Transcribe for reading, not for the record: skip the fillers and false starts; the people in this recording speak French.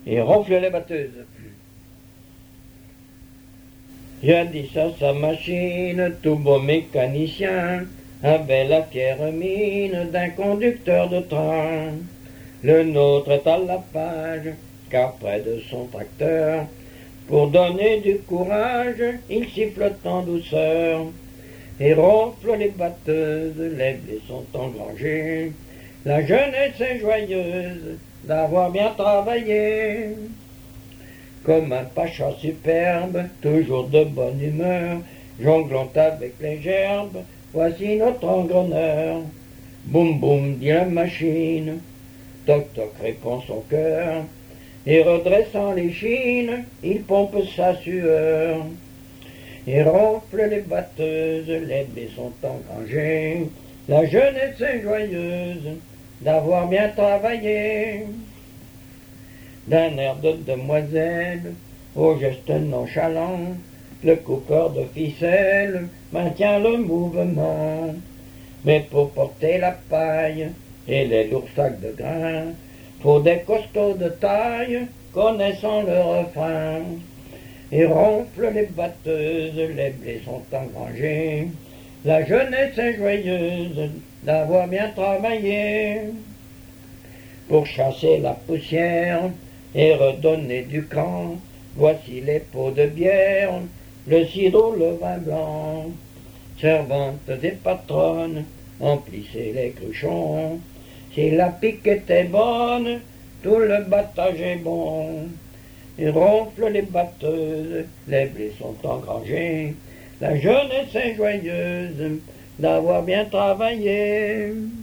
et ronfle les batteuses. Jadis à sa machine, tout beau mécanicien avait la fière mine d'un conducteur de train. Le nôtre est à la page, car près de son tracteur, pour donner du courage, il siffle en douceur et ronfle les batteuses, les blés sont engrangés. La jeunesse est joyeuse d'avoir bien travaillé. Comme un pacha superbe, toujours de bonne humeur, jonglant avec les gerbes, voici notre engreneur. Boum boum dit la machine, toc toc répond son cœur, et redressant les chines, il pompe sa sueur. Et ronfle les batteuses, les blés sont engrangés, la jeunesse est joyeuse d'avoir bien travaillé. D'un air de demoiselle, au geste nonchalant, le coupeur de ficelle maintient le mouvement. Mais pour porter la paille et les lourds sacs de grains, faut des costauds de taille connaissant le refrain. Et ronfle les batteuses, les blés sont engrangés, la jeunesse est joyeuse d'avoir bien travaillé. Pour chasser la poussière et redonner du cran, voici les pots de bière, le cidre, le vin blanc. Servantes et patronnes, emplissez les cruchons, si la pique était bonne, tout le battage est bon. Et ronfle les batteuses, les blés sont engrangés, la jeunesse est joyeuse d'avoir bien travaillé.